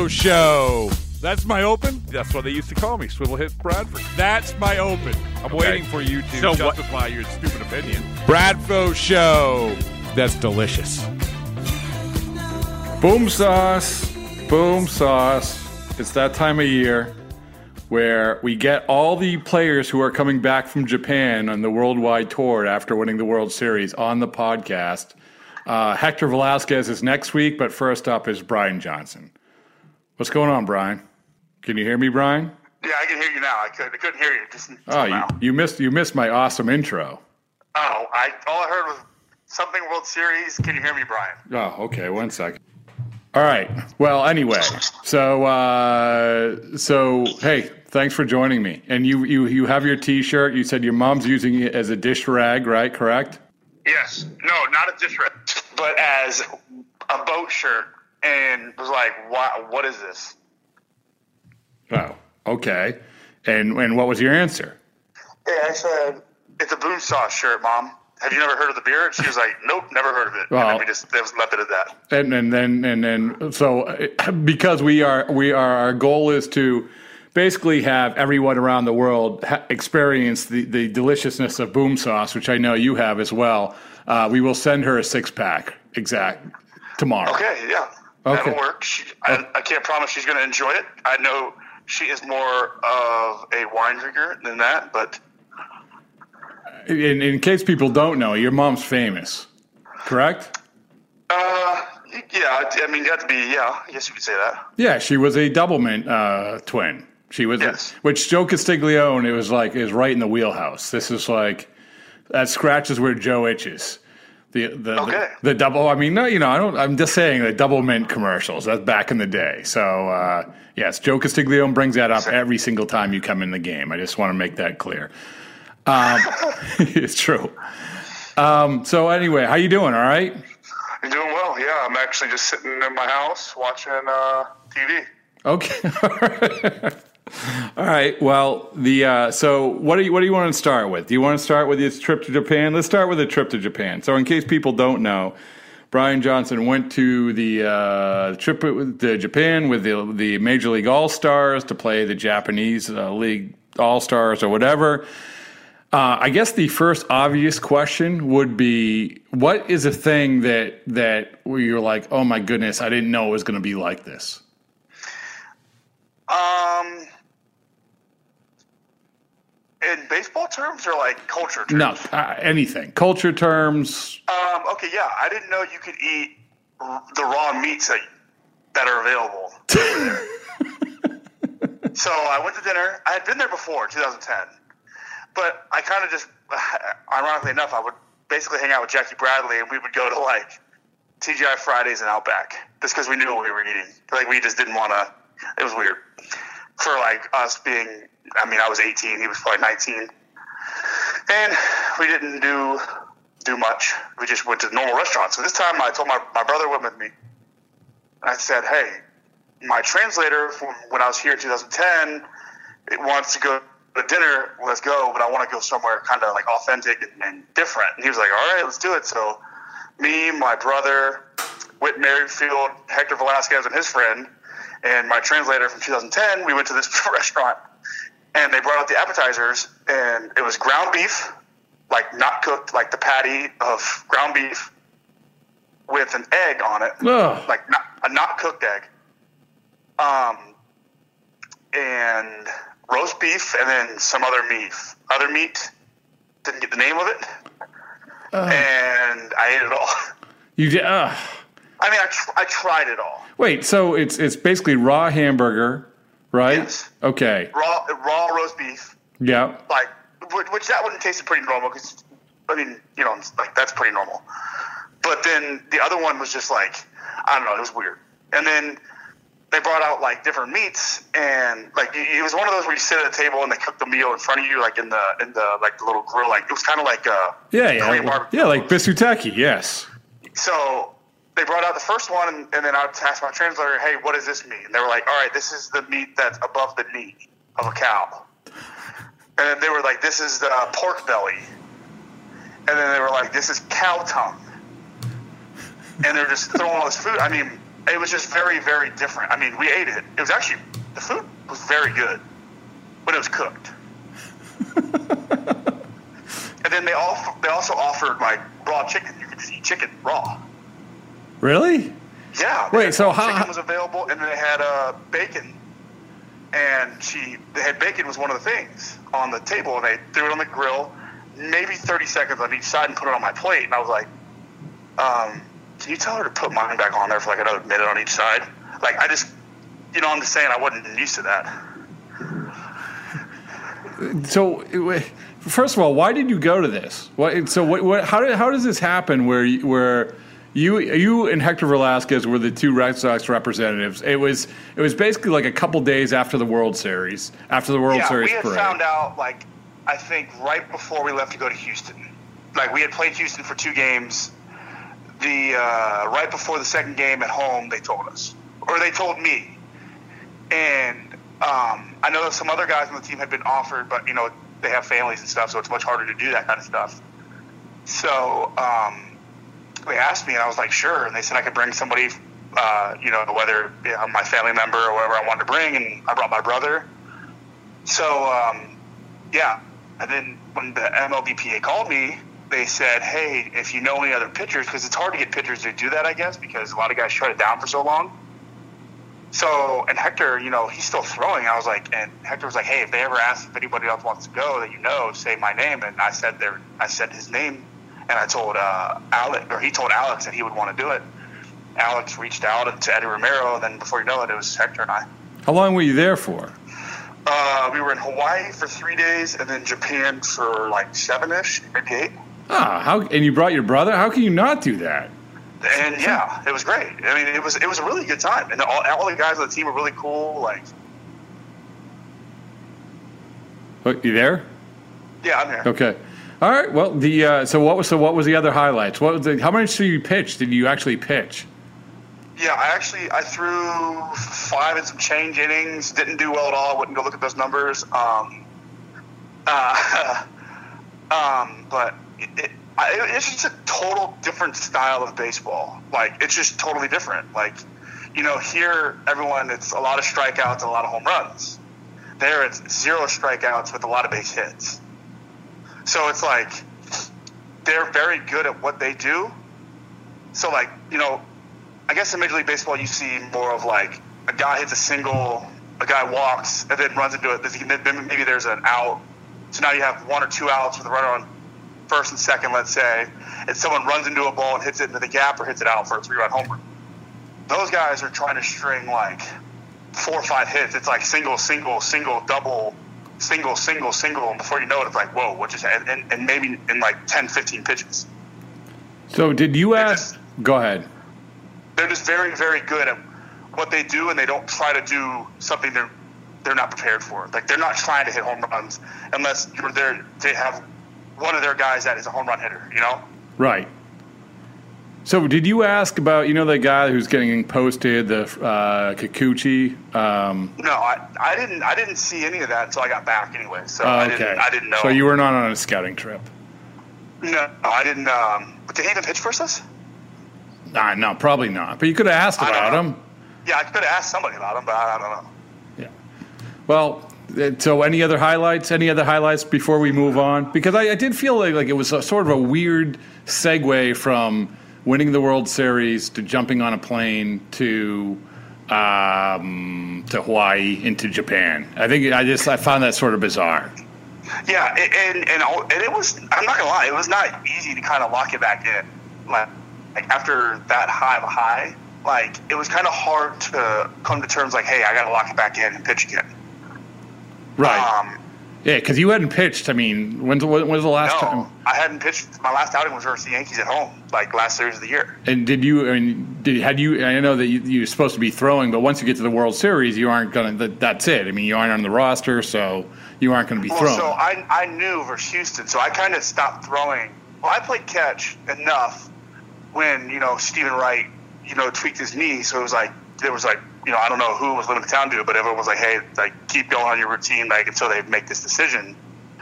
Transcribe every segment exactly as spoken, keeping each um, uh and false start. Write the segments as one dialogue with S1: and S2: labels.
S1: Show. That's my open.
S2: That's what they used to call me, Swivel Hit Bradford.
S1: That's my open.
S2: I'm
S1: Okay.
S2: waiting for you to
S1: So what-
S2: justify your stupid opinion.
S1: Bradfo Show. That's delicious.
S3: Boom sauce. Boom sauce. It's that time of year where we get all the players who are coming back from Japan on the worldwide tour after winning the World Series on the podcast. Uh, Hector Velasquez is next week, but first up is Brian Johnson. What's going on, Brian? Can you hear me, Brian?
S4: Yeah, I can hear you now. I, could, I couldn't hear you just
S3: Oh, you,
S4: now.
S3: you missed you missed my awesome intro.
S4: Oh, I all I heard was something World Series. Can you hear me, Brian?
S3: Oh, okay. One second. All right. Well, anyway, so uh, so hey, thanks for joining me. And you you you have your T-shirt. You said your mom's using it as a dish rag, right? Correct?
S4: Yes. No, not a dish rag, but as a boat shirt, and was like, "Wow, what is this?"
S3: Oh, okay. And and what was your answer?
S4: Yeah, I said, "It's a Boom Sauce shirt, Mom. Have you never heard of the beer?" And she was like, "Nope, never heard of it."
S3: Well,
S4: and then we just that was left it at that.
S3: And and then and then so uh, because we are we are our goal is to basically have everyone around the world ha- experience the, the deliciousness of Boom Sauce, which I know you have as well. Uh, we will send her a six pack exact tomorrow.
S4: Okay, yeah,
S3: Okay.
S4: that'll work. She, I, I can't promise she's going to enjoy it. I know she is more of a wine drinker than that, but.
S3: In, in case people don't know, your mom's famous, correct?
S4: Uh, yeah, I mean, you have to be, yeah, I guess you could say that.
S3: Yeah, she was a Doublemint uh, twin. She was,
S4: Yes.
S3: which Joe Castiglione, it was like, is right in the wheelhouse. This is like, that scratches where Joe itches. The the,
S4: Okay.
S3: the the double. I mean, no, you know, I don't. I'm just saying the Doublemint commercials. That's back in the day. So uh, yes, Joe Castiglione brings that up every single time you come in the game. I just want to make that clear. Um, it's true. Um, so anyway, how you doing? All right.
S4: You're doing well, yeah. I'm actually just sitting in my house watching uh, T V.
S3: Okay. All right. Well, the uh, so what do you what do you want to start with? Do you want to start with your trip to Japan? Let's start with a trip to Japan. So, in case people don't know, Brian Johnson went to the uh, trip to Japan with the the Major League All Stars to play the Japanese uh, League All Stars or whatever. Uh, I guess the first obvious question would be, what is a thing that that where you're like, oh my goodness, I didn't know it was going to be like this?
S4: Um, in baseball terms or like culture terms?
S3: No, uh, anything. Culture terms.
S4: Um, okay, yeah. I didn't know you could eat r- the raw meats that, that are available over there. So I went to dinner. I had been there before, twenty ten. But I kind of just, ironically enough, I would basically hang out with Jackie Bradley, and we would go to like T G I Fridays and Outback just because we knew what we were eating. Like we just didn't want to. It was weird for like us being. I mean, I was eighteen. He was probably nineteen, and we didn't do do much. We just went to normal restaurants. So this time, I told my my brother went with me. I said, "Hey, my translator from when I was here in twenty ten, it wants to go to dinner. Let's go, but I want to go somewhere kind of like authentic and, and different." And he was like, "All right, let's do it." So me, my brother, Whit Merrifield, Hector Velasquez, and his friend, and my translator from twenty ten, we went to this restaurant, and they brought out the appetizers, and it was ground beef, like not cooked, like the patty of ground beef with an egg on it,
S3: Ugh.
S4: like not, a not cooked egg, um, and roast beef, and then some other meat. Other meat, didn't get the name of it, and I ate it all.
S3: You did. Uh.
S4: I mean, I, tr- I tried it all.
S3: Wait, so it's it's basically raw hamburger, right?
S4: Yes.
S3: Okay.
S4: Raw, raw roast beef,
S3: Yeah.
S4: like which, which that one tasted pretty normal because, I mean, you know, like that's pretty normal. But then the other one was just like, I don't know, it was weird. And then they brought out like different meats, and like it was one of those where you sit at a table and they cook the meal in front of you, like in the in the like the little grill, like it was kind of like uh
S3: Yeah, yeah.
S4: Korean
S3: Like,
S4: barbecue.
S3: yeah, like bisuteki, yes.
S4: So they brought out the first one, and, and then I asked my translator, "Hey, what does this mean?" And they were like, "All right, this is the meat that's above the knee of a cow." And then they were like, "This is the pork belly." And then they were like, "This is cow tongue." And they're just throwing all this food. I mean, it was just very, very different. I mean, we ate it. It was actually, the food was very good when it was cooked. And then they all they also offered like raw chicken. You could just eat chicken raw.
S3: Really?
S4: Yeah.
S3: Wait, so how-
S4: chicken was available, and then they had uh, bacon. And she, they had bacon was one of the things on the table, and they threw it on the grill, maybe thirty seconds on each side, and put it on my plate. And I was like, um, "Can you tell her to put mine back on there for like another minute on each side?" Like I just, you know, I'm just saying I wasn't used to that.
S3: So, first of all, why did you go to this? What, so, what, what, how did, how does this happen? Where, you- where you, you and Hector Velasquez were the two Red Sox representatives. It was, it was basically like a couple days after the World Series, after the World
S4: yeah,
S3: Series
S4: we had
S3: parade.
S4: found out like I think right before we left to go to Houston. Like we had played Houston for two games. The uh, right before the second game at home, they told us, or they told me, and. Um, I know that some other guys on the team had been offered, but, you know, they have families and stuff, so it's much harder to do that kind of stuff. So um, they asked me, and I was like, sure. And they said I could bring somebody, uh, you know, whether you know, my family member or whatever I wanted to bring, and I brought my brother. So, um, yeah. And then when the M L B P A called me, they said, hey, if you know any other pitchers, because it's hard to get pitchers to do that, I guess, because a lot of guys shut it down for so long. So, and Hector, you know, he's still throwing. I was like, and Hector was like, hey, if they ever ask if anybody else wants to go that you know, say my name. And I said their, I said his name, and I told uh, Alex, or he told Alex that he would want to do it. Alex reached out to Eddie Romero, and then before you know it, it was Hector and I.
S3: How long were you there for?
S4: Uh, we were in Hawaii for three days, and then Japan for like seven-ish, maybe eight.
S3: Ah, how? And you brought your brother? How can you not do that?
S4: And yeah, it was great. I mean, it was it was a really good time, and all, all the guys on the team were really cool. Like,
S3: Oh, you there?
S4: yeah, I'm here.
S3: Okay. All right. Well, the uh, so what was so what was the other highlights? What was the, how much did you pitch? Did you actually pitch?
S4: Yeah, I actually I threw five and some change innings. Didn't do well at all. Wouldn't go look at those numbers. Um, uh, um, but it, it, I, it's just a total different style of baseball. Like it's just totally different. Like you know, here everyone it's a lot of strikeouts, and a lot of home runs. There it's zero strikeouts with a lot of base hits. So it's like they're very good at what they do. So like you know. I guess in Major League Baseball, you see more of like a guy hits a single, a guy walks, and then runs into it. Then maybe there's an out. So now you have one or two outs with a runner on first and second, let's say, and someone runs into a ball and hits it into the gap or hits it out for a three-run homer. Those guys are trying to string like four or five hits. It's like single, single, single, double, single, single, single, and before you know it, it's like, whoa, what just and, and, and maybe in like ten, fifteen pitches.
S3: So did you ask?
S4: just-
S3: Go ahead.
S4: They're just very, very good at what they do, and they don't try to do something they're they're not prepared for. Like they're not trying to hit home runs unless you're there. They have one of their guys that is a home run hitter. You know.
S3: Right. So did you ask about you know the guy who's getting posted, the uh, Kikuchi? Um,
S4: No, I, I didn't. I didn't see any of that until I got back. Anyway, so
S3: oh,
S4: I
S3: okay.
S4: didn't. I didn't know.
S3: So you were not on a scouting trip.
S4: No, I didn't. Um, but did he even pitch for us?
S3: Nah, no, probably not. But you could have asked
S4: I don't
S3: about
S4: know.
S3: him.
S4: Yeah, I could have asked somebody about him, but I, I don't know.
S3: Yeah. Well, uh, so any other highlights? Any other highlights before we move on? Because I, I did feel like, like it was a, sort of a weird segue from winning the World Series to jumping on a plane to um, to Hawaii into Japan. I think I just I found that sort of bizarre.
S4: Yeah, and and and, all, and it was. I'm not gonna lie, it was not easy to kind of lock it back in. Like, like after that high of a high, like it was kind of hard to come to terms. Like, hey, I got to lock it back in and pitch again.
S3: Right.
S4: Um,
S3: Yeah, because you hadn't pitched. I mean, when's when was the last
S4: no,
S3: time?
S4: I hadn't pitched. My last outing was versus the Yankees at home, like last series of the year.
S3: And did you? I mean, did had you? I know that you, you're supposed to be throwing, but once you get to the World Series, you aren't going to. That's it. I mean, you aren't on the roster, so you aren't going to be
S4: Well,
S3: throwing.
S4: so I I knew versus Houston, so I kind of stopped throwing. Well, I played catch enough when you know Stephen Wright, you know, tweaked his knee, so it was like there was like you know I don't know who was living in town to, but everyone was like, hey, like keep going on your routine, like until they make this decision.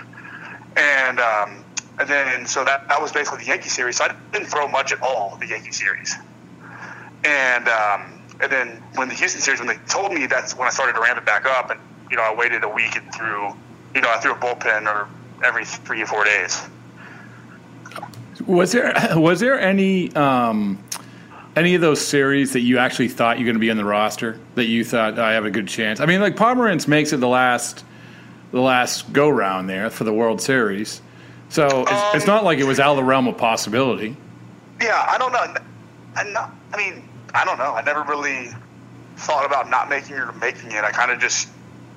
S4: And um, and then so that that was basically the Yankee series. So I didn't throw much at all the Yankee series. And um, And then when the Houston series, when they told me, that's when I started to ramp it back up. And, you know, I waited a week and threw, you know, I threw a bullpen or every three or four days.
S3: Was there was there any um, any of those series that you actually thought you were going to be on the roster, that you thought, oh, I have a good chance? I mean, like Pomerantz makes it the last the last go round there for the World Series, so it's, um, it's not like it was out of the realm of possibility.
S4: Yeah, I don't know. I'm not, I mean, I don't know. I never really thought about not making it or making it. I kind of just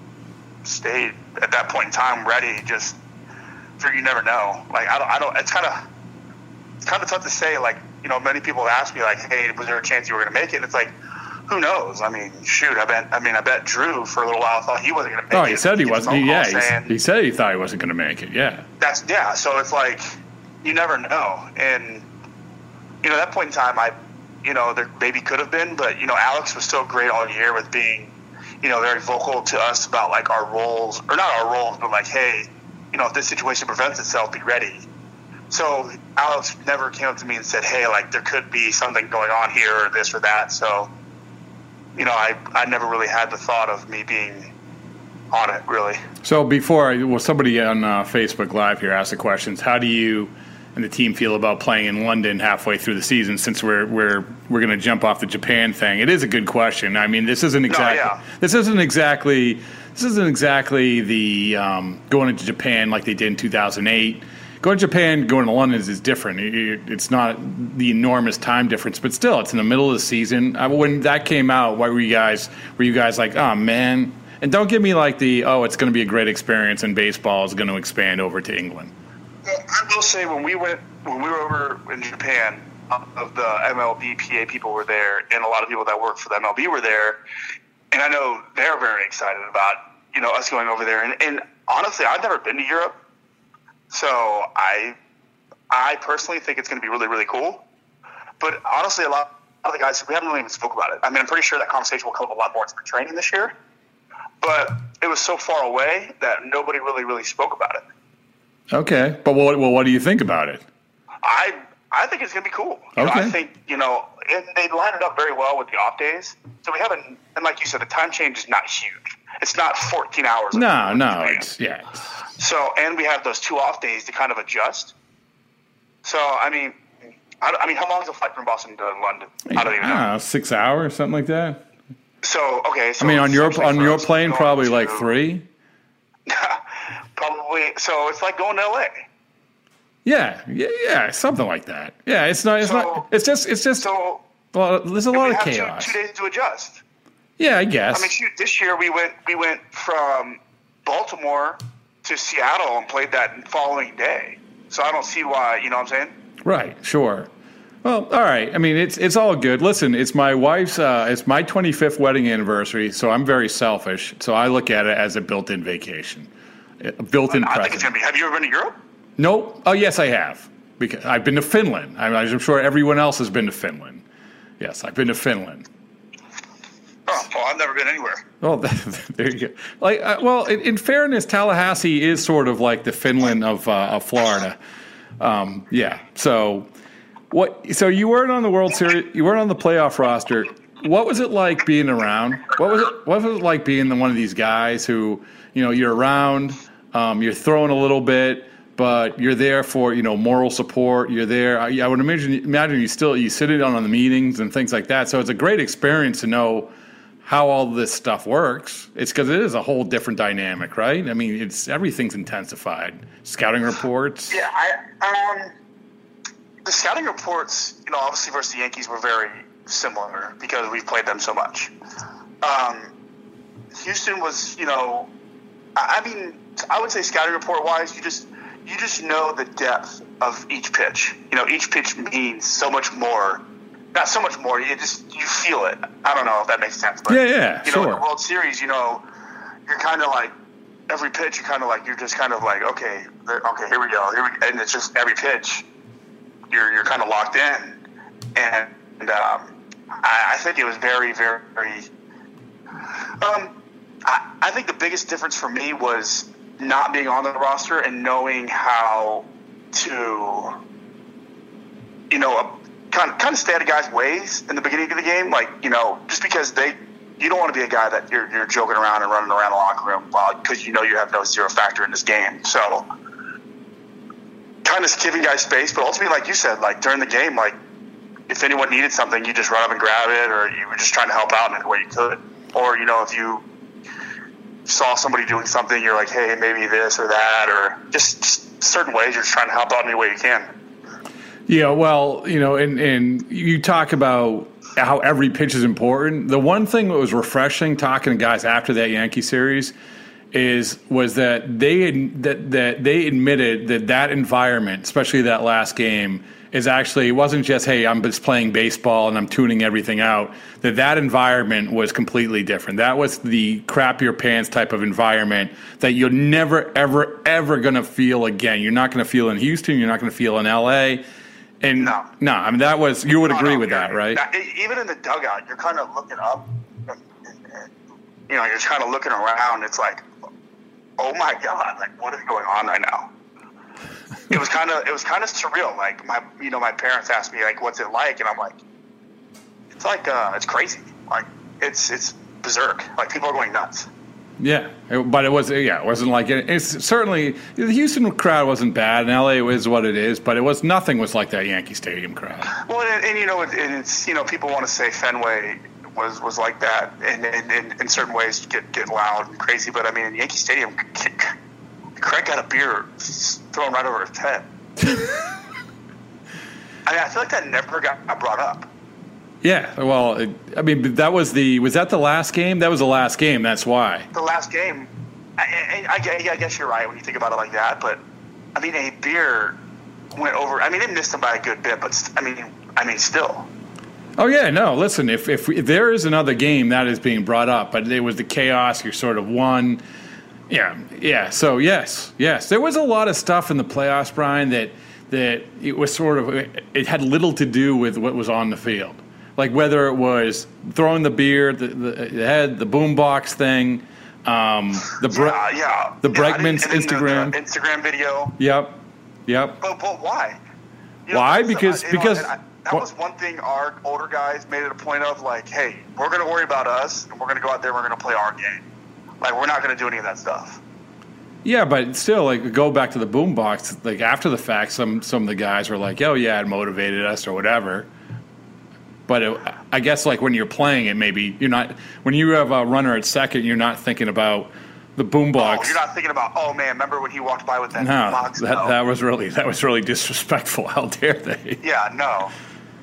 S4: stayed at that point in time ready. Just for you never know. Like I don't. I don't. It's kind of. It's kind of tough to say. Like, you know, many people have asked me, like, "Hey, was there a chance you were going to make it?" And it's like, who knows? I mean, shoot. I bet. I mean, I bet Drew for a little while thought he wasn't going to make it.
S3: Oh, he said he wasn't. He, yeah,
S4: saying,
S3: he said he thought he wasn't going to make it. Yeah.
S4: That's yeah. So it's like you never know. And you know, at that point in time, I, you know, there maybe could have been, but you know, Alex was still great all year with being, you know, very vocal to us about like our roles, or not our roles, but like, hey, you know, if this situation presents itself, be ready. So Alex never came up to me and said, hey, like there could be something going on here or this or that. So, you know, I, I never really had the thought of me being on it, really.
S3: So before, I, well, somebody on uh, Facebook Live here asked the questions, how do you and the team feel about playing in London halfway through the season, since we're we're we're going to jump off the Japan thing? It is a good question. I mean, this isn't exactly
S4: no, yeah.
S3: this isn't exactly this isn't exactly the um, going into Japan like they did in two thousand eight. Going to Japan, going to London is, is different. It, it's not the enormous time difference, but still, it's in the middle of the season. I, when that came out, why were you guys were you guys like, oh man? And don't give me like the oh, it's going to be a great experience and baseball is going to expand over to England.
S4: Well, I will say when we went when we were over in Japan, of the M L B P A people were there, and a lot of people that work for the M L B were there, and I know they're very excited about, you know, us going over there. And, and honestly, I've never been to Europe. So I, I personally think it's going to be really, really cool. But honestly, a lot of the guys, we haven't really even spoke about it. I mean, I'm pretty sure that conversation will come up a lot more in spring training this year. But it was so far away that nobody really, really spoke about it.
S3: Okay, but what, well, what do you think about it?
S4: I I think it's going to be cool. You
S3: okay.
S4: know, I think, you know, and they line it up very well with the off days. So we haven't, and like you said, the time change is not huge. It's not fourteen hours.
S3: No, no, it's, yeah.
S4: So, and we have those two off days to kind of adjust. So, I mean, I, I mean, how long is a flight from Boston to London? I don't even know.
S3: know. Six hours, something like that.
S4: So, okay. So
S3: I mean, on your on your plane, probably to, like three.
S4: Probably. So it's like going to L A.
S3: Yeah, yeah, yeah, something like that. Yeah, it's not. It's
S4: so,
S3: not. It's just. It's just.
S4: So,
S3: well, there's a lot of
S4: we
S3: chaos.
S4: Two, two days to adjust.
S3: Yeah, I guess.
S4: I mean, shoot. This year we went. We went from Baltimore to Seattle and played that following day. So I don't see why. You know what I'm saying?
S3: Right. Sure. Well, all right. I mean, it's it's all good. Listen, it's my wife's. Uh, it's my twenty-fifth wedding anniversary, so I'm very selfish. So I look at it as a built-in vacation, a built-in
S4: I
S3: present.
S4: think it's gonna be. Have you ever been to Europe?
S3: Nope. Oh, yes, I have. Because I've been to Finland. I'm, I'm sure everyone else has been to Finland. Yes, I've been to Finland.
S4: Oh, well, I've never been anywhere.
S3: Well, there you go. Like, uh, well, in, in fairness, Tallahassee is sort of like the Finland of uh, of Florida. Um, yeah. So, what? So you weren't on the World Series. You weren't on the playoff roster. What was it like being around? What was it? What was it like being the, one of these guys who, you know, you're around, um, you're throwing a little bit, but you're there for, you know, moral support. You're there. I, I would imagine, imagine you still you sit in on the meetings and things like that. So it's a great experience to know how all this stuff works. It's because it is a whole different dynamic, right? I mean, it's everything's intensified. Scouting reports.
S4: Yeah, I um, the scouting reports, you know, obviously versus the Yankees were very similar because we've played them so much. Um, Houston was, you know, I, I mean, I would say scouting report wise, you just. You just know the depth of each pitch. You know, each pitch means so much more. Not so much more. You just you feel it. I don't know if that makes sense. But,
S3: yeah, yeah,
S4: you
S3: sure.
S4: know, in the World Series, you know, you're kind of like every pitch. You're kind of like you're just kind of like okay, okay, here we go, here we, and it's just every pitch. You're you're kind of locked in, and, and um, I, I think it was very, very, very. Um, I, I think the biggest difference for me was not being on the roster and knowing how to, you know, kind of kind of stay out of guys' ways in the beginning of the game. Like, you know, just because they, you don't want to be a guy that you're you're joking around and running around the locker room while because you know you have no zero factor in this game. So, kind of giving guys space, but ultimately, like you said, like during the game, like if anyone needed something, you just run up and grab it, or you were just trying to help out in any way you could. Or, you know, if you saw somebody doing something, you're like, hey, maybe this or that, or just, just certain ways you're just trying to help out any way you can.
S3: Yeah, well, you know, and, and you talk about how every pitch is important. The one thing that was refreshing talking to guys after that Yankee series is was that they that that they admitted that that environment, especially that last game, is actually, it wasn't just, hey, I'm just playing baseball and I'm tuning everything out, that that environment was completely different. That was the crap your pants type of environment that you're never, ever, ever going to feel again. You're not going to feel in Houston. You're not going to feel in L A. And
S4: no,
S3: no I mean, that was, you would
S4: no,
S3: agree
S4: no,
S3: with that, right?
S4: Not, even in the dugout, you're kind of looking up, and, and, and, you know, you're kind of looking around. It's like, oh my God, like what is going on right now? It was kind of it was kind of surreal. Like my you know my parents asked me like what's it like, and I'm like, it's like uh, it's crazy. Like it's it's berserk. Like people are going nuts.
S3: Yeah, but it was yeah it wasn't like it, it's certainly the Houston crowd wasn't bad, and L A is what it is, but it was nothing was like that Yankee Stadium crowd.
S4: Well, and, and you know it, it's you know people want to say Fenway was was like that, and in certain ways get get loud and crazy, but I mean in Yankee Stadium. Craig got a beer thrown right over his head. I mean, I feel like that never got brought up.
S3: Yeah, well, it, I mean, that was the was that the last game? That was the last game. That's why.
S4: The last game. I, I, I, I guess you're right when you think about it like that. But I mean, a beer went over. I mean, it missed him by a good bit. But I mean, I mean, still.
S3: Oh yeah, no. Listen, if if, if there is another game that is being brought up, but it was the chaos. You're sort of won. Yeah, yeah. So yes, yes, there was a lot of stuff in the playoffs, Brian, that that it was sort of it had little to do with what was on the field, like whether it was throwing the beer, the the, the head, the boombox thing, um, the Bre-
S4: yeah, yeah,
S3: the
S4: yeah,
S3: Bregman's Instagram,
S4: the Instagram video.
S3: Yep, yep.
S4: But but why? You know,
S3: why? Because
S4: you know,
S3: because
S4: I, that was one thing our older guys made it a point of, like, hey, we're going to worry about us, and we're going to go out there, and we're going to play our game. Like, we're not going to do any of that stuff.
S3: Yeah, but still, like, go back to the boombox. Like, after the fact, some some of the guys were like, "Oh yeah, it motivated us" or whatever. But it, I guess, like, when you're playing it, maybe you're not. When you have a runner at second, you're not thinking about the boombox.
S4: Oh, you're not thinking about, oh man, remember when he walked by with that
S3: no,
S4: boombox?
S3: That,
S4: no,
S3: that was really that was really disrespectful. How dare they?
S4: Yeah, no.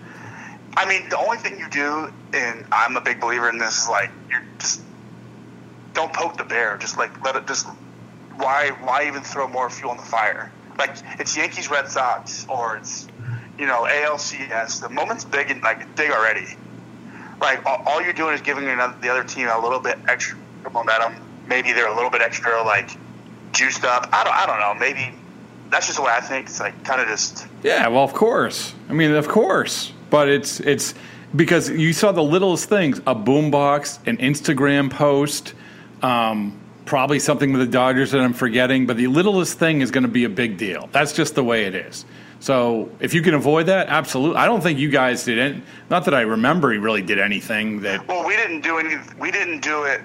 S4: I mean, the only thing you do, and I'm a big believer in this, is like you're just don't poke the bear. Just like let it. Just why why even throw more fuel on the fire? Like it's Yankees, Red Sox, or it's you know A L C S. The moment's big and like big already. Like all, all you're doing is giving another, the other team a little bit extra momentum. Maybe they're a little bit extra like juiced up. I don't I don't know. Maybe that's just the way I think. It's like kind of just.
S3: Yeah, well, of course. I mean, of course. But it's it's because you saw the littlest things: a boombox, an Instagram post, um, probably something with the Dodgers that I'm forgetting. But the littlest thing is going to be a big deal. That's just the way it is. So if you can avoid that, absolutely. I don't think you guys did it. Not that I remember you really did anything that.
S4: Well, we didn't do any. We didn't do it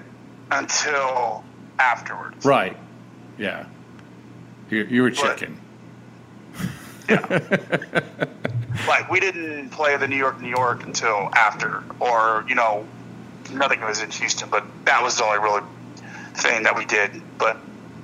S4: until afterwards.
S3: Right. Yeah. You, you were
S4: But-
S3: chicken.
S4: Like we didn't play the New York, New York until after, or you know, nothing was in Houston. But that was the only really thing that we did. But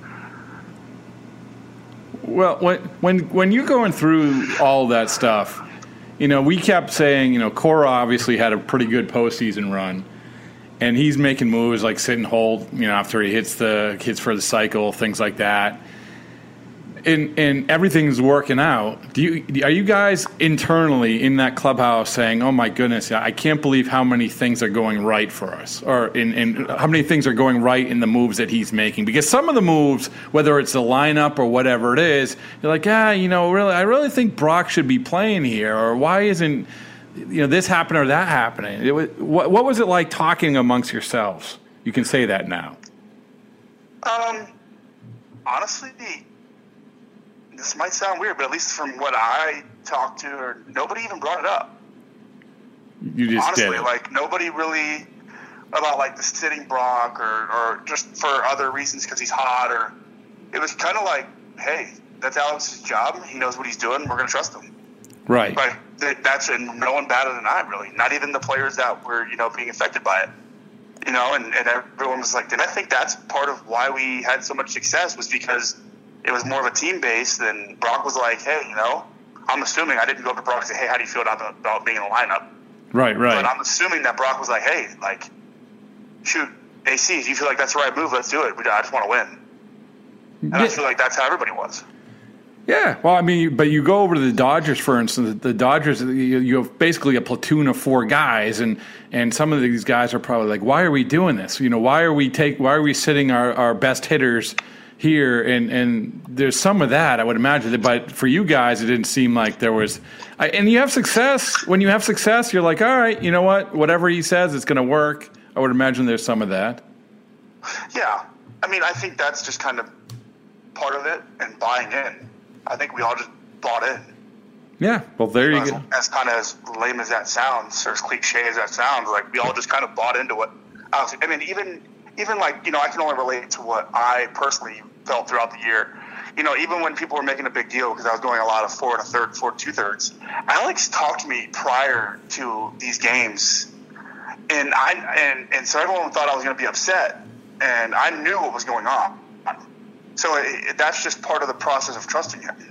S3: Well, when when when you're going through all that stuff, you know, we kept saying, you know, Cora obviously had a pretty good postseason run, and he's making moves like sit and hold, you know, after he hits the hits for the cycle, things like that, and and everything's working out. Do you are you guys internally in that clubhouse saying, "Oh my goodness, I can't believe how many things are going right for us," or in, in how many things are going right in the moves that he's making? Because some of the moves, whether it's the lineup or whatever it is, you're like, ah, you know, really, I really think Brock should be playing here, or why isn't, you know, this happening or that happening? It was, what, what was it like talking amongst yourselves? You can say that now.
S4: um, honestly, this might sound weird, but at least from what I talked to, or nobody even brought it up.
S3: You just
S4: Honestly,
S3: did it.
S4: like nobody really about like the sitting Brock or, or just for other reasons because he's hot or it was kind of like, hey, that's Alex's job. He knows what he's doing. We're going to trust him.
S3: Right.
S4: Like that's and no one batted an eye really. Not even the players that were you know being affected by it. You know, and, and everyone was like, and I think that's part of why we had so much success was because it was more of a team base than Brock was like, hey, you know, I'm assuming I didn't go up to Brock and say, hey, how do you feel about, about being in the lineup?
S3: Right, right.
S4: But I'm assuming that Brock was like, hey, like, shoot, A C, if you feel like that's the right move, let's do it. I just want to win. And I feel like that's how everybody was.
S3: Yeah, well, I mean, but you go over to the Dodgers, for instance. The Dodgers, you, you have basically a platoon of four guys, and, and some of these guys are probably like, "Why are we doing this? You know, why are we take? Why are we sitting our, our best hitters here?" And and there's some of that, I would imagine. But for you guys, it didn't seem like there was. I, and you have success. When you have success, you're like, "All right, you know what? Whatever he says, it's going to work." I would imagine there's some of that.
S4: Yeah, I mean, I think that's just kind of part of it, and buying in. I think we all just bought in.
S3: Yeah, well, there you
S4: as,
S3: go.
S4: As kind of as lame as that sounds, or as cliche as that sounds, like we all just kind of bought into what Alex. I mean, even even like you know, I can only relate to what I personally felt throughout the year. You know, even when people were making a big deal because I was going a lot of four and a third, four two thirds. Alex talked to me prior to these games, and I and and so everyone thought I was going to be upset, and I knew what was going on. So it, that's just part of the process of trusting him.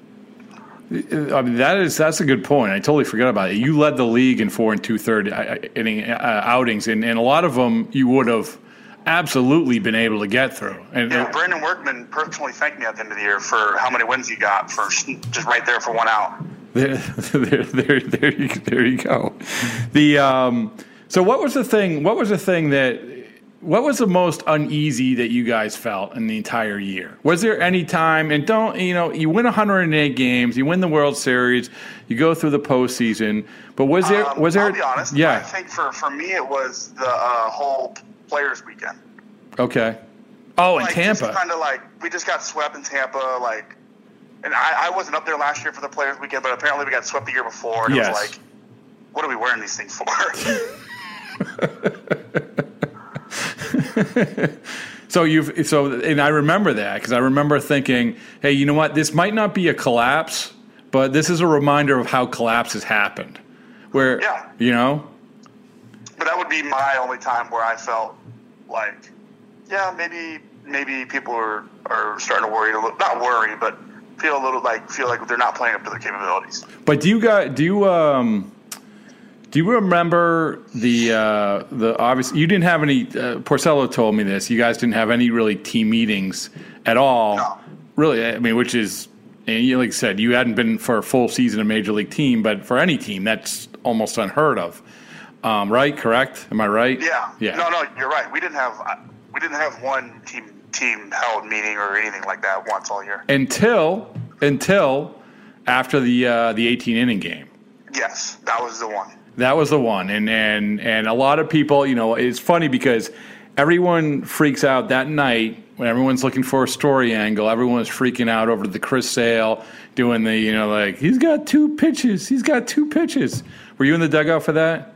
S3: I mean, that is that's a good point. I totally forgot about it. You led the league in four and two third inning uh, outings, and, and a lot of them you would have absolutely been able to get through. And
S4: yeah, Brandon Workman personally thanked me at the end of the year for how many wins he got for just right there for one out.
S3: There, there, there, there, you, there you go. The um, so what was the thing? What was the thing that? What was the most uneasy that you guys felt in the entire year? Was there any time, and don't, you know, you win one hundred eight games, you win the World Series, you go through the postseason, but was there,
S4: um,
S3: was there,
S4: I'll be honest,
S3: yeah.
S4: I think for, for me it was the uh, whole Players Weekend.
S3: Okay. Oh,
S4: like,
S3: in Tampa.
S4: kind of like, we just got swept in Tampa, like, and I, I wasn't up there last year for the Players Weekend, but apparently we got swept the year before, and
S3: yes.
S4: it was like, what are we wearing these things for?
S3: So you've so and I remember that because I remember thinking, hey, you know what? This might not be a collapse, but this is a reminder of how collapses happened. Where
S4: Yeah.
S3: you know,
S4: But that would be my only time where I felt like, yeah, maybe maybe people are, are starting to worry a little, not worry, but feel a little like feel like they're not playing up to their capabilities.
S3: But do you guys do you um do you remember the uh, the obvious? You didn't have any. Uh, Porcello told me this. You guys didn't have any really team meetings at all.
S4: No.
S3: Really, I mean, which is, and you like I said, you hadn't been for a full season a major league team, but for any team, that's almost unheard of. Um, right? Correct? Am I right?
S4: Yeah.
S3: Yeah.
S4: No, no, you're right. We didn't have we didn't have one team team held meeting or anything like that once all year.
S3: Until until after the uh, the eighteen inning game.
S4: Yes, that was the one.
S3: That was the one, and and and a lot of people, you know, it's funny because everyone freaks out that night when everyone's looking for a story angle. Everyone's freaking out over the Chris Sale doing the, you know, like he's got two pitches, he's got two pitches. Were you in the dugout for that?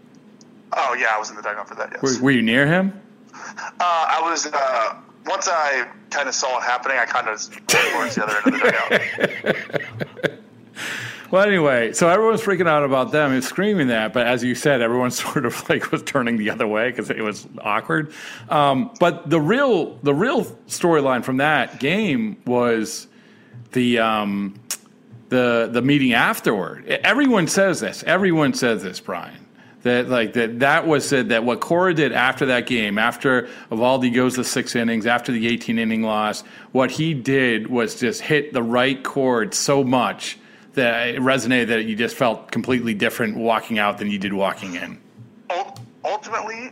S4: Oh yeah, I was in the dugout for that. Yes.
S3: Were, were you near him?
S4: Uh, I was. Uh, once I kind of saw it happening, I kind of went towards the other end of the dugout.
S3: Well, anyway, so everyone's freaking out about them and screaming that, but as you said, everyone sort of like was turning the other way because it was awkward. Um, but the real, the real storyline from that game was the um, the the meeting afterward. Everyone says this. Everyone says this, Brian. That like that that was said that what Cora did after that game, after Eovaldi goes the six innings, after the eighteen inning loss, what he did was just hit the right chord so much that it resonated that you just felt completely different walking out than you did walking in.
S4: Ultimately,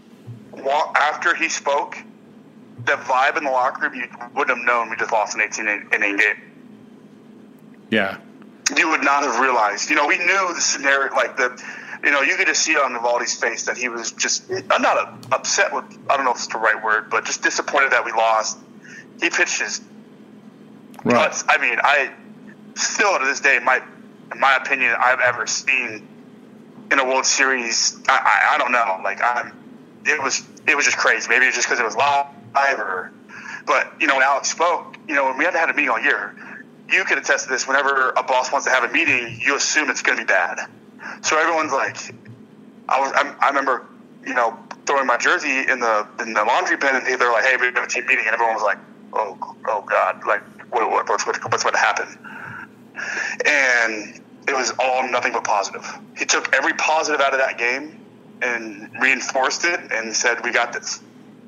S4: after he spoke, the vibe in the locker room, you wouldn't have known we just lost an eighteen inning game.
S3: Yeah.
S4: You would not have realized. You know, we knew the scenario, like the, you know, you could just see on Eovaldi's face that he was just, I'm not upset with, I don't know if it's the right word, but just disappointed that we lost. He pitched his
S3: Right.
S4: guts. I mean, I still to this day, my, in my opinion, I've ever seen in in a World Series. I, I, I don't know. Like I'm, it was it was just crazy. Maybe it's just because it was live, or, but you know when Alex spoke, you know when we haven't had a meeting all year, you can attest to this. Whenever a boss wants to have a meeting, you assume it's going to be bad. So everyone's like, I was I, I remember you know throwing my jersey in the in the laundry bin, and they're like, hey, we have a team meeting, and everyone was like, oh oh god, like what, what what's what, what's going to happen? And it was all nothing but positive. He took every positive out of that game and reinforced it and said, we got this.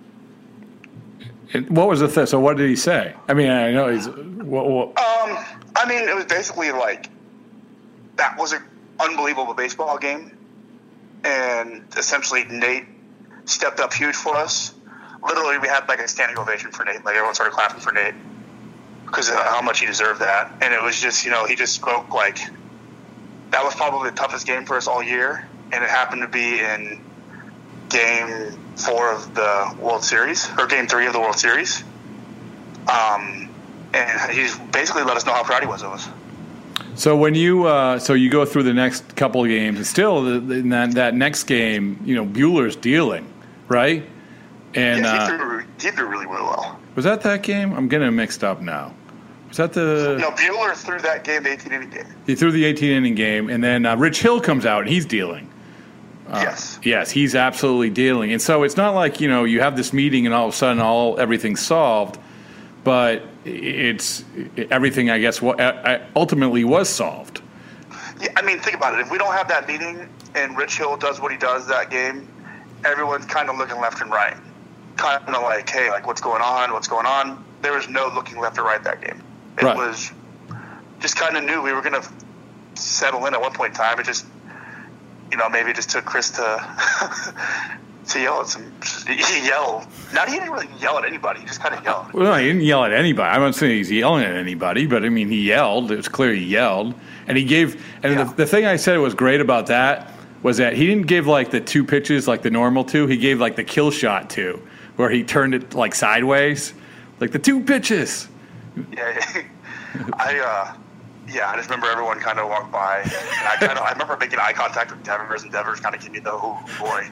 S3: And what was the thing? So what did he say? I mean, I know he's... What, what?
S4: Um, I mean, it was basically like, that was an unbelievable baseball game. And essentially Nate stepped up huge for us. Literally, we had like a standing ovation for Nate. Like everyone started clapping for Nate because of how much he deserved that. And it was just, you know, he just spoke like... That was probably the toughest game for us all year, and it happened to be in Game Four of the World Series, or Game Three of the World Series. Um, and he basically let us know how proud he was of us.
S3: So when you uh, so you go through the next couple of games, and still in that, that next game, you know, Buehler's dealing, right? And
S4: yeah, he,
S3: uh,
S4: threw, he threw really, really well.
S3: Was that that game? I'm getting it mixed up now. Was that the...
S4: No, Buehler threw that game, the eighteen-inning game.
S3: He threw the eighteen-inning game, and then uh, Rich Hill comes out, and he's dealing. Uh,
S4: yes.
S3: Yes, he's absolutely dealing. And so it's not like, you know, you have this meeting and all of a sudden all everything's solved, but it's everything, I guess, ultimately was solved.
S4: Yeah, I mean, think about it. If we don't have that meeting and Rich Hill does what he does that game, everyone's kind of looking left and right. Kind of like, hey, like, what's going on? What's going on? There was no looking left or right that game. It
S3: right. was
S4: just kind of knew we were going to settle in at one point in time. It just, you know, maybe it just took Chris to to yell at some. He yelled. Not he didn't really yell at anybody. He just kind of yelled.
S3: Well, he didn't yell at anybody. I'm not saying he's yelling at anybody, but I mean, he yelled. It was clear he yelled, and he gave. And
S4: yeah.
S3: the, the thing I said was great about that was that he didn't give like the two pitches like the normal two. He gave like the kill shot two, where he turned it like sideways. Like the two pitches.
S4: Yeah, I uh, yeah, I just remember everyone kind of walked by, and I kind of I remember making eye contact with Devers, and Devers kind of gave me the oh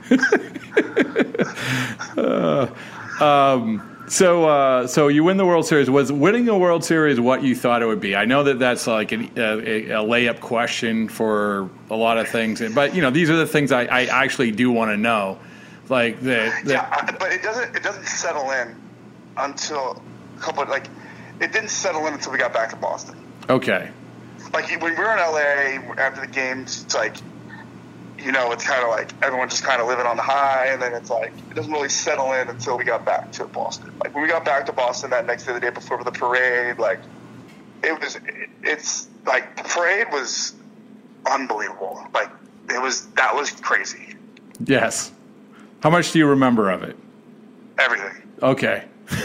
S4: boy.
S3: uh, um, so uh, so you win the World Series. Was winning a World Series what you thought it would be? I know that that's like an, a, a layup question for a lot of things, but you know these are the things I, I actually do want to know. Like the, the
S4: yeah, but it doesn't it doesn't settle in until a couple of, like it didn't settle in until we got back to Boston.
S3: Okay.
S4: Like when we were in L A after the games, it's like, you know, it's kind of like everyone just kind of living on the high, and then it's like it doesn't really settle in until we got back to Boston. Like when we got back to Boston that next day, the day before the parade, like it was, it, it's like the parade was unbelievable. Like it was that was crazy.
S3: Yes. How much do you remember of it?
S4: Everything.
S3: Okay.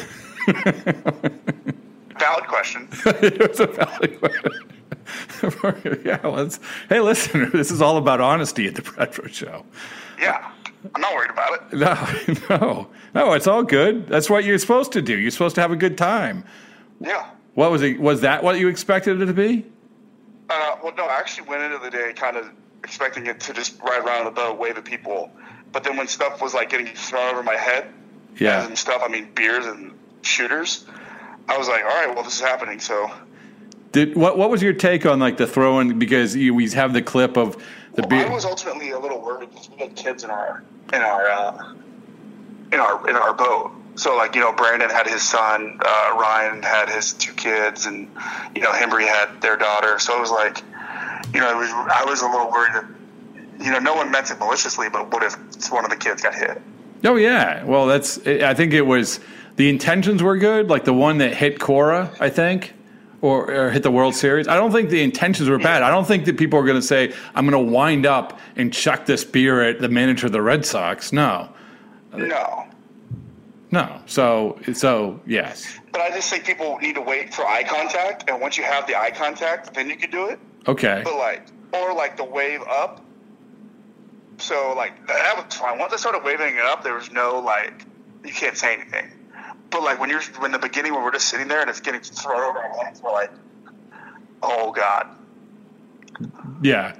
S4: Valid question.
S3: It was a valid question. Yeah, let's, hey, listen, this is all about honesty at the Bradford Show.
S4: Yeah, I'm not worried about it.
S3: No, no, no, it's all good. That's what you're supposed to do. You're supposed to have a good time.
S4: Yeah.
S3: What was it? Was that what you expected it to be?
S4: Uh, well, no, I actually went into the day kind of expecting it to just ride around the boat, wave at people. But then when stuff was like getting thrown over my head,
S3: yeah,
S4: and stuff, I mean beers and shooters, I was like, all right, well, this is happening. So,
S3: did what? What was your take on like the throwing? Because you, we have the clip of the
S4: well,
S3: beer.
S4: I was ultimately a little worried because we had kids in our in our uh, in our in our boat. So, like, you know, Brandon had his son, uh, Ryan had his two kids, and you know, Hembry had their daughter. So it was like, you know, it was, I was a little worried that, you know, no one meant it maliciously, but what if one of the kids got hit?
S3: Oh yeah, well, that's. I think it was the intentions were good, like the one that hit Cora, I think, or, or hit the World Series. I don't think the intentions were bad. I don't think that people are going to say, "I'm going to wind up and chuck this beer at the manager of the Red Sox." No,
S4: no.
S3: No, so so yes.
S4: But I just think people need to wait for eye contact, and once you have the eye contact, then you can do it.
S3: Okay.
S4: But like, or like the wave up. So like that was fine. Once I started waving it up, there was no like, you can't say anything. But like when you're when the beginning when we're just sitting there and it's getting thrown over our heads, we're like, oh god.
S3: Yeah.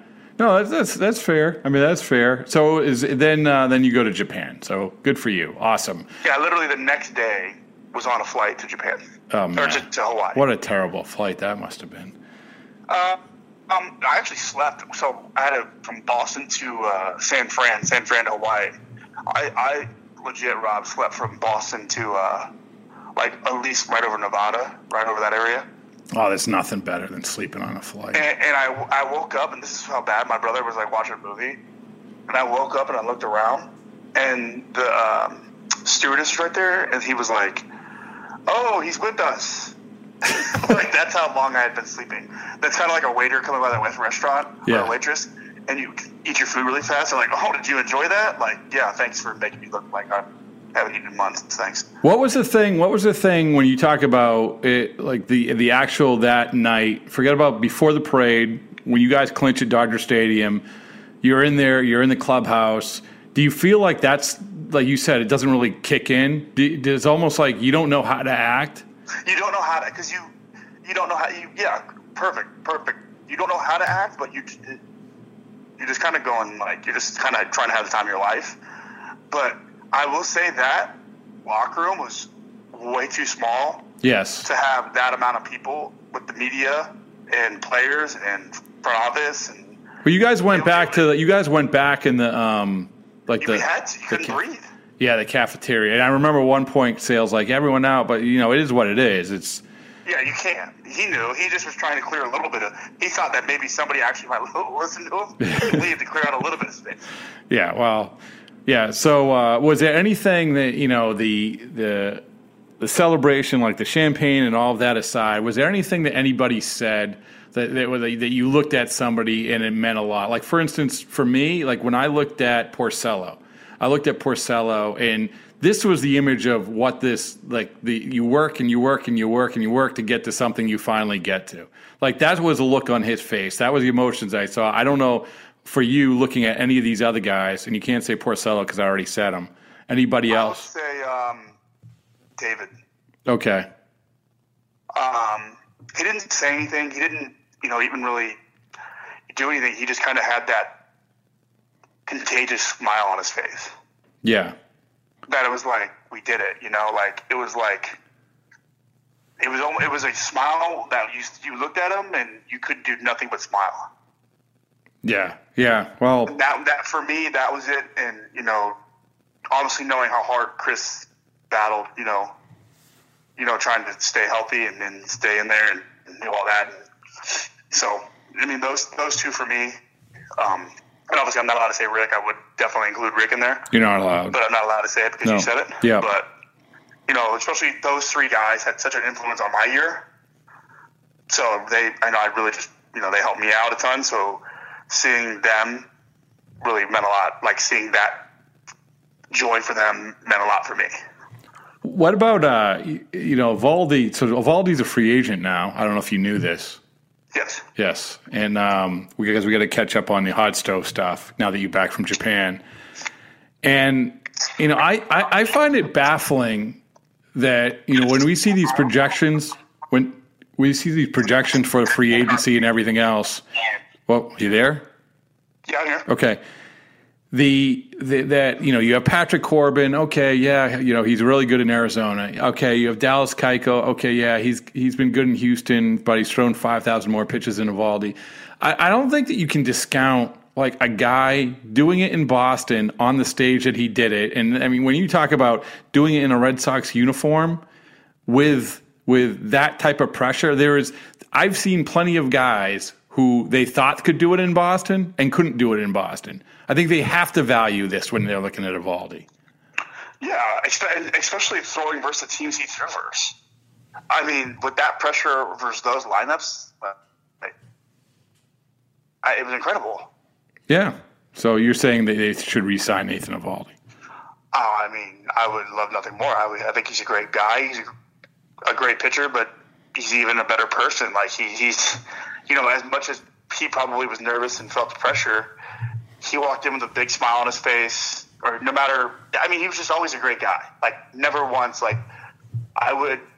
S3: No, that's, that's that's fair. I mean, that's fair. So is then uh, then you go to Japan. So good for you. Awesome.
S4: Yeah, literally the next day was on a flight to Japan.
S3: Oh man,
S4: or to, to Hawaii.
S3: What a terrible flight that must have been.
S4: Uh, um, I actually slept. So I had to from Boston to uh, San Fran, San Fran to Hawaii. I, I legit, Rob, slept from Boston to uh, like at least right over Nevada, right over that area.
S3: Oh, there's nothing better than sleeping on a flight.
S4: And, and I, I woke up, and this is how bad my brother was like watching a movie. And I woke up and I looked around, and the um, stewardess was right there, and he was like, "Oh, he's with us." Like that's how long I had been sleeping. That's kind of like a waiter coming by the restaurant
S3: Yeah.
S4: or a waitress, and you eat your food really fast. They're like, "Oh, did you enjoy that?" Like, yeah, thanks for making me look like I haven't eaten in months. Thanks.
S3: What was the thing? What was the thing when you talk about it, like the the actual that night? Forget about before the parade. When you guys clinch at Dodger Stadium, you're in there. You're in the clubhouse. Do you feel like that's like you said? It doesn't really kick in. Do- It's almost like you don't know how to act.
S4: You don't know how to, because you you don't know how you. Yeah, perfect, perfect. You don't know how to act, but you you're just kind of going like you're just kind of trying to have the time of your life. But I will say that locker room was way too small
S3: Yes.
S4: to have that amount of people with the media and players and front office, and
S3: Well, you guys went back to the, you guys went back in the um like
S4: you
S3: the
S4: had to, you couldn't
S3: the,
S4: breathe.
S3: yeah the cafeteria. And I remember one point sales like everyone out, but you know it is what it is. It's
S4: Yeah, you can't. He knew. He just was trying to clear a little bit of. He thought that maybe somebody actually might listen to him and leave to clear out a little bit of space.
S3: yeah well yeah. So uh, was there anything that you know the the the celebration, like the champagne and all of that aside, was there anything that anybody said that that, that you looked at somebody and it meant a lot? Like for instance, for me, like when I looked at Porcello, I looked at Porcello and this was the image of what this, like the you work and you work and you work and you work to get to something you finally get to. Like that was a look on his face. That was the emotions I saw. I don't know for you looking at any of these other guys, and you can't say Porcello because I already said him. Anybody
S4: I would
S3: else?
S4: say um, David.
S3: Okay.
S4: Um, he didn't say anything. He didn't, you know, even really do anything. He just kind of had that contagious smile on his face.
S3: Yeah.
S4: That it was like we did it, you know, like it was like it was almost, it was a smile that you you looked at him and you could do nothing but smile.
S3: Yeah. Yeah. Well,
S4: That that for me, that was it. And you know, obviously knowing how hard Chris battled, you know, you know, trying to stay healthy and then stay in there and, and do all that. And so, I mean, those those two for me. Um, and obviously, I'm not allowed to say Rick. I would definitely include Rick in there.
S3: you're not allowed.
S4: But I'm not allowed to say it because
S3: No.
S4: you said it.
S3: Yeah.
S4: But, you know, especially those three guys had such an influence on my year. So they, I know I really just, you know, they helped me out a ton. So seeing them really meant a lot. Like seeing that joy for them meant a lot for me.
S3: What about, uh, you, you know, Evaldi? So Evaldi's a free agent now. I don't know if you knew this.
S4: Yes.
S3: Yes, and um, we guys we got to catch up on the hot stove stuff now that you're back from Japan. And you know, I, I, I find it baffling that you know when we see these projections, when we see these projections for the free agency and everything else. Well, you there?
S4: Yeah, I'm here.
S3: Okay. The, the that you know you have Patrick Corbin. Okay, yeah, you know he's really good in Arizona. Okay, you have Dallas Keuchel. Okay, yeah, he's he's been good in Houston, but he's thrown five thousand more pitches than Evaldi. I, I don't think that you can discount like a guy doing it in Boston on the stage that he did it. And I mean, when you talk about doing it in a Red Sox uniform with with that type of pressure, there is I've seen plenty of guys who they thought could do it in Boston and couldn't do it in Boston. I think they have to value this when they're looking at Evaldi.
S4: Yeah, especially throwing versus the teams he threw versus. I mean, with that pressure versus those lineups, I, it was incredible.
S3: Yeah. So you're saying that they should re-sign Nathan Evaldi?
S4: Oh, I mean, I would love nothing more. I, would, I think he's a great guy. He's a, a great pitcher, but he's even a better person. Like he, he's, you know, as much as he probably was nervous and felt the pressure, he walked in with a big smile on his face, or no matter, I mean, he was just always a great guy. Like, never once, like, I would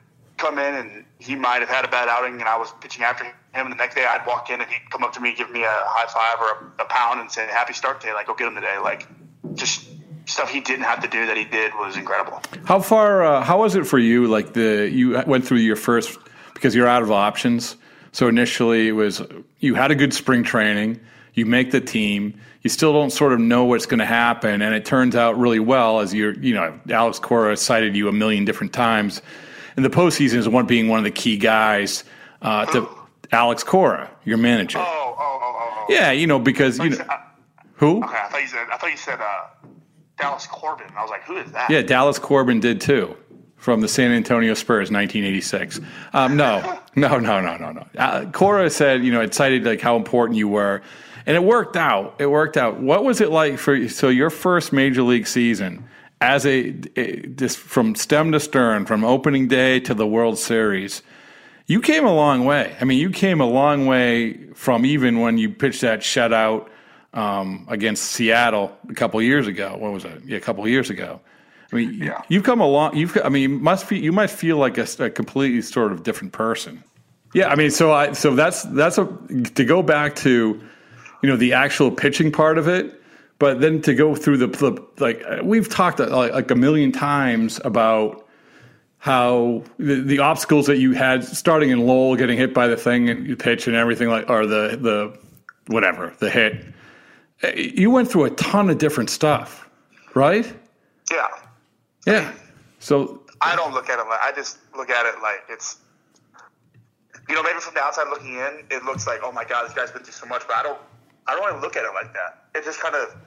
S4: come in and he might have had a bad outing and I was pitching after him. And the next day I'd walk in and he'd come up to me, give me a high five or a, a pound and say, happy start day. Like, go get him today. Like, just stuff he didn't have to do that he did was incredible.
S3: How far, uh, how was it for you? Like the, you went through your first, because you're out of options. So initially it was, you had a good spring training, you make the team, you still don't sort of know what's going to happen. And it turns out really well as you're, you know, Alex Cora cited you a million different times. And the postseason is one being one of the key guys uh, to Alex Cora, your manager.
S4: Oh, oh, oh, oh, oh.
S3: Yeah, you know, because, you know,
S4: said, uh,
S3: who?
S4: Okay, I thought you said, I thought you said uh, Dallas Corbin. I was like, who is that?
S3: Yeah, Dallas Corbin did too, from the San Antonio Spurs, nineteen eighty-six. Um, no, no, no, no, no, no. Uh, Cora said, you know, it cited like how important you were, and it worked out. It worked out. What was it like for so your first major league season as a, a just from stem to stern, from opening day to the World Series? You came a long way. I mean, you came a long way from even when you pitched that shutout um, against Seattle a couple of years ago. What was it? Yeah, a couple of years ago. I mean,
S4: yeah.
S3: you've come a long. You've. I mean, you must feel. You might feel like a, a completely sort of different person. Yeah. I mean, so I. So that's that's a to go back to, you know, the actual pitching part of it, but then to go through the, the like we've talked like, like a million times about how the, the obstacles that you had starting in Lowell, getting hit by the thing and you pitch and everything like, or the, the, whatever, the hit, you went through a ton of different stuff, right?
S4: Yeah.
S3: Yeah. So
S4: I don't look at it like, I just look at it like it's, you know, maybe from the outside looking in, it looks like, oh my God, this guy's been through so much, but I don't, I don't really look at it like that. It's just kind of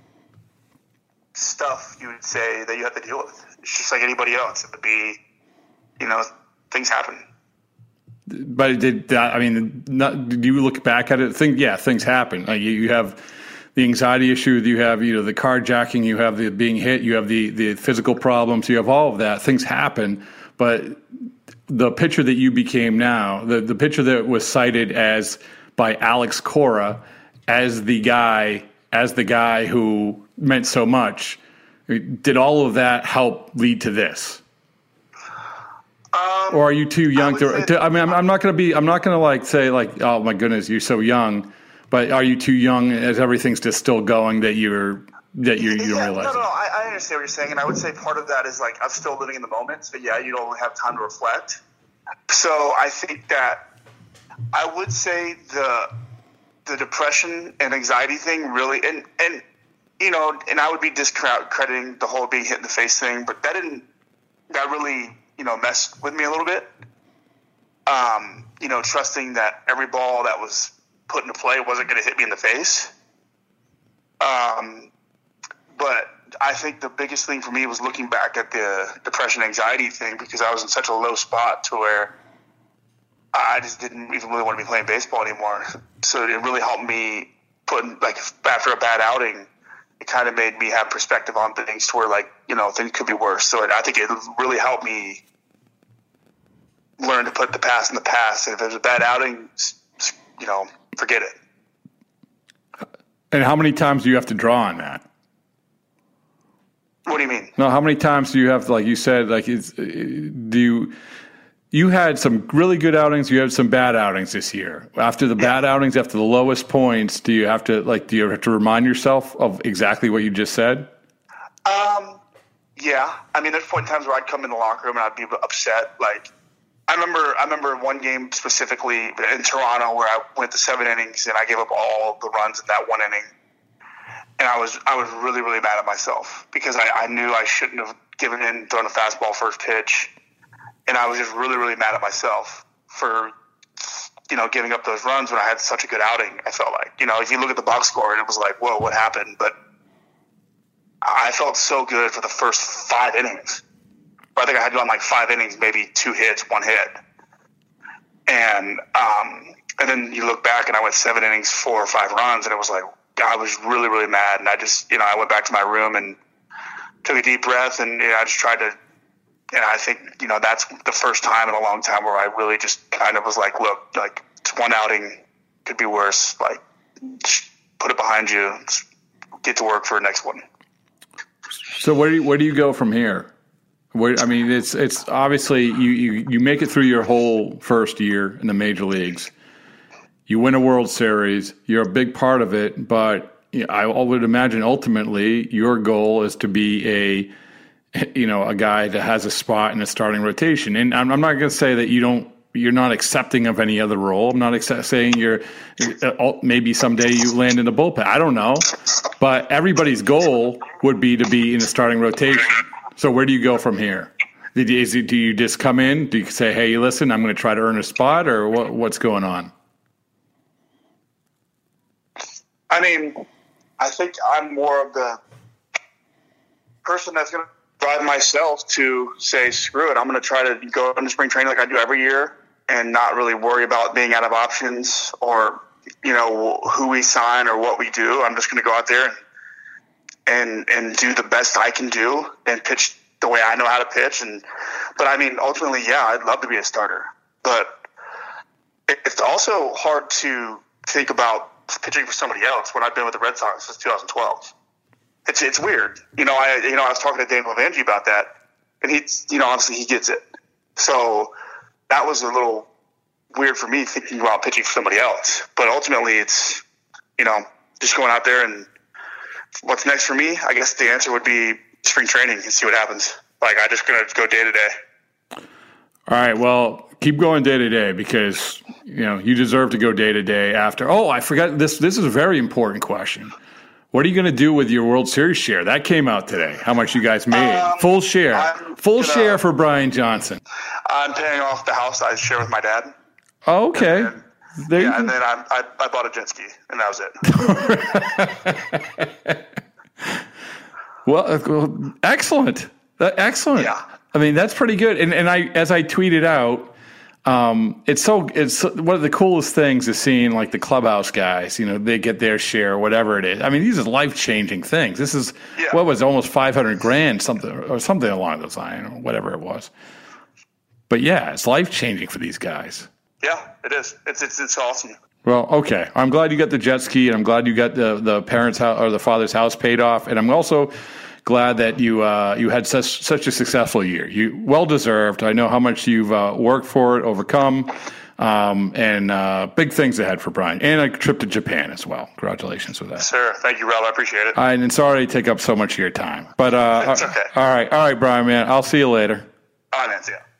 S4: stuff you would say that you have to deal with. It's just like anybody else. It would be, you know, things happen.
S3: But did that, I mean, not, did you look back at it? Think, yeah, things happen. Like you, you have the anxiety issue, you have, you know, the carjacking, you have the being hit, you have the, the physical problems, you have all of that. Things happen. But the pitcher that you became now, the, the pitcher that was cited as by Alex Cora as the guy, as the guy who meant so much, did all of that help lead to this?
S4: Um,
S3: or are you too young
S4: I
S3: to,
S4: say,
S3: to? I mean, I'm, I'm not going to be. I'm not going to like say like, oh my goodness, you're so young. But are you too young as everything's just still going that you're that you're, you don't
S4: yeah,
S3: realize?
S4: No, no,
S3: it?
S4: no. I, I understand what you're saying, and I would say part of that is like I'm still living in the moment. So yeah, you don't have time to reflect. So I think that I would say the the depression and anxiety thing really, and and you know, and I would be discrediting the whole being hit in the face thing, but that didn't, that really, you know, messed with me a little bit. Um, you know, trusting that every ball that was put into play wasn't going to hit me in the face. Um, but I think the biggest thing for me was looking back at the depression anxiety thing, because I was in such a low spot to where I just didn't even really want to be playing baseball anymore. So it really helped me put, like, after a bad outing, it kind of made me have perspective on things to where, like, you know, things could be worse. So it, I think it really helped me learn to put the past in the past. And if there's a bad outing, you know, forget it.
S3: And how many times do you have to draw on that?
S4: What do you mean?
S3: No, how many times do you have, like you said, like, it's, do you, you had some really good outings, you had some bad outings this year. After the bad yeah. outings, after the lowest points, do you have to, like, do you have to remind yourself of exactly what you just said?
S4: Um, yeah. I mean, there's point in times where I'd come in the locker room and I'd be upset. Like, I remember, I remember one game specifically in Toronto where I went to seven innings and I gave up all the runs in that one inning. And I was, I was really, really mad at myself because I, I knew I shouldn't have given in, thrown a fastball first pitch. And I was just really, really mad at myself for, you know, giving up those runs when I had such a good outing. I felt like, you know, if you look at the box score, and it was like, whoa, what happened? But I felt so good for the first five innings. I think I had done like five innings, maybe two hits, one hit. And um, and then you look back and I went seven innings, four or five runs, and it was like, I was really, really mad. And I just, you know, I went back to my room and took a deep breath, and you know, I just tried to, and I think, you know, that's the first time in a long time where I really just kind of was like, look, like, it's one outing, could be worse. Like, just put it behind you, get to work for the next one.
S3: So where do you, where do you go from here? Where, I mean, it's it's obviously you, you, you make it through your whole first year in the major leagues. You win a World Series. You're a big part of it, but you know, I would imagine ultimately your goal is to be a you know a guy that has a spot in the starting rotation. And I'm, I'm not going to say that you don't. You're not accepting of any other role. I'm not accept, saying you're maybe someday you land in the bullpen. I don't know, but everybody's goal would be to be in the starting rotation. So where do you go from here? Did you, is it, do you just come in? Do you say, "Hey, listen, I'm going to try to earn a spot," or what, what's going on?
S4: I mean, I think I'm more of the person that's going to drive myself to say, "Screw it, I'm going to try to go into spring training like I do every year." And not really worry about being out of options or, you know, who we sign or what we do. I'm just going to go out there and, and and do the best I can do and pitch the way I know how to pitch. And but I mean, ultimately, yeah, I'd love to be a starter. But it's also hard to think about pitching for somebody else when I've been with the Red Sox since two thousand twelve. It's it's weird, you know. I you know I was talking to Dave Levangie about that, and he you know obviously he gets it. So that was a little weird for me thinking about pitching for somebody else. But ultimately, it's, you know, just going out there and what's next for me, I guess the answer would be spring training and see what happens. Like, I just going to go day to day.
S3: All right, well, keep going day to day because, you know, you deserve to go day to day after. Oh, I forgot this. This is a very important question. What are you going to do with your World Series share? That came out today. How much you guys made? Um, Full share. I'm Full gonna, share for Brian Johnson.
S4: I'm paying off the house I share with my dad.
S3: Oh, okay.
S4: And then,
S3: there
S4: yeah, and then I, I, I bought a jet ski, and that
S3: was it. well, excellent. Excellent.
S4: Yeah.
S3: I mean, that's pretty good. And and I, as I tweeted out, Um, it's so it's one of the coolest things is seeing like the clubhouse guys, you know, they get their share, whatever it is. I mean, these are life changing things. This is
S4: yeah.
S3: what was it, almost five hundred grand, something or something along those lines, or whatever it was. But yeah, it's life changing for these guys.
S4: Yeah, it is. It's it's it's awesome.
S3: Well, okay. I'm glad you got the jet ski, and I'm glad you got the the parents' house or the father's house paid off, and I'm also glad that you uh, you had such such a successful year. You well deserved. I know how much you've uh, worked for it, overcome, um, and uh, big things ahead for Brian, and a trip to Japan as well. Congratulations with that,
S4: sir. Thank you, Rob. I appreciate it.
S3: All right, and sorry to take up so much of your time, but uh,
S4: it's okay.
S3: All right, all right, Brian, man. I'll see you later.
S4: All right, man. See ya.